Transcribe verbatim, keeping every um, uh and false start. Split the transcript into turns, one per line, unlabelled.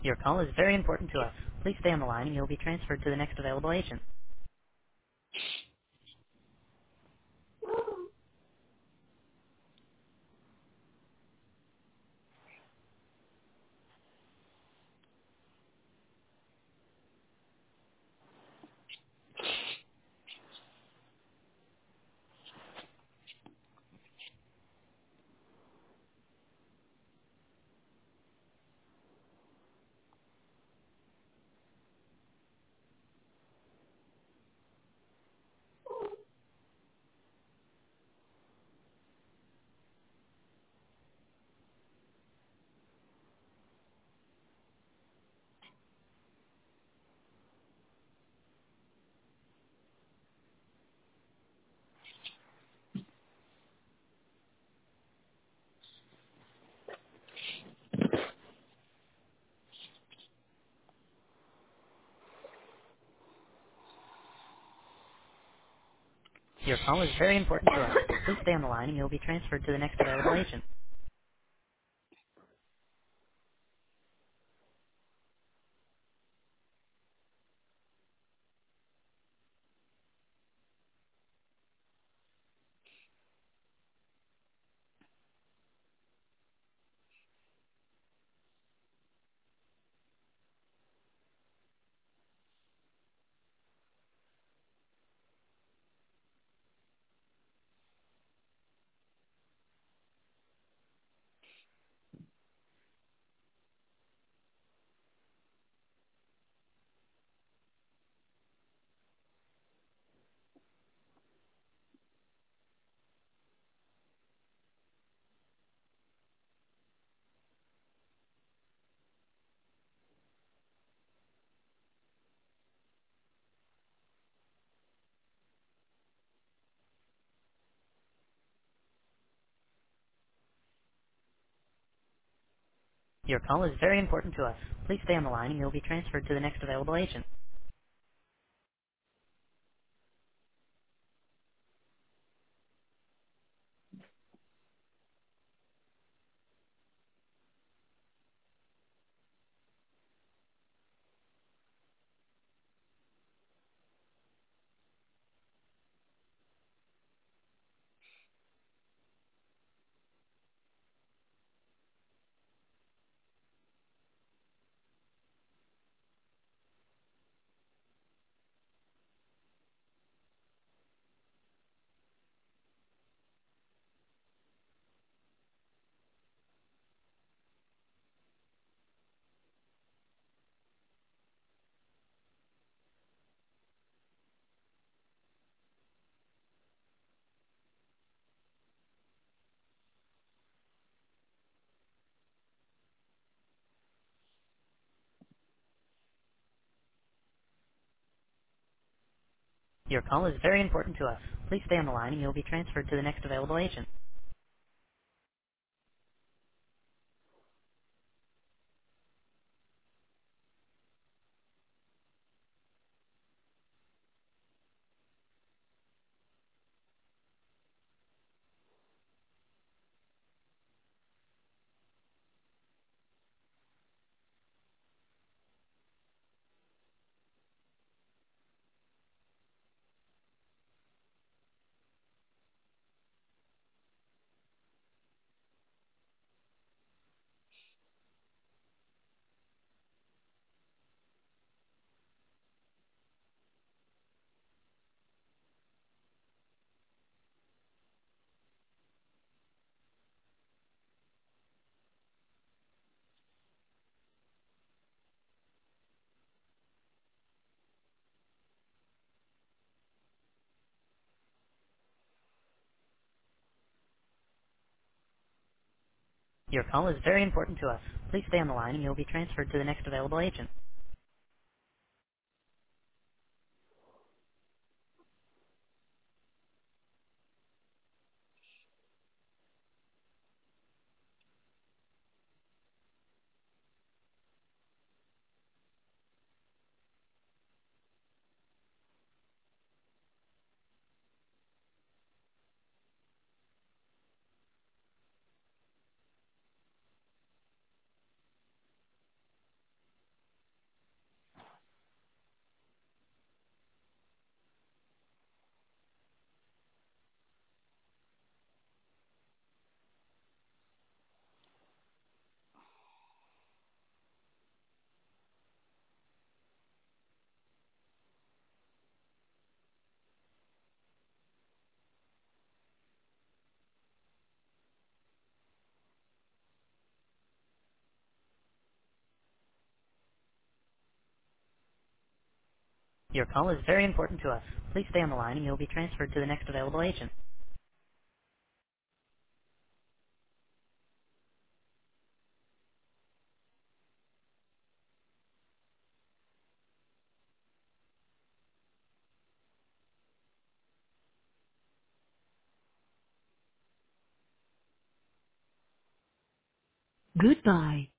Your call is very important to us. Please stay on the line and you'll be transferred to the next available agent. Your call is very important to us. Please stay on the line and you'll be transferred to the next available agent. Your call is very important to us. Please stay on the line and you'll be transferred to the next available agent. Your call is very important to us. Please stay on the line and you'll be transferred to the next available agent. Your call is very important to us. Please stay on the line and you'll be transferred to the next available agent. Your call is very important to us. Please stay on the line and you'll be transferred to the next available agent. Goodbye.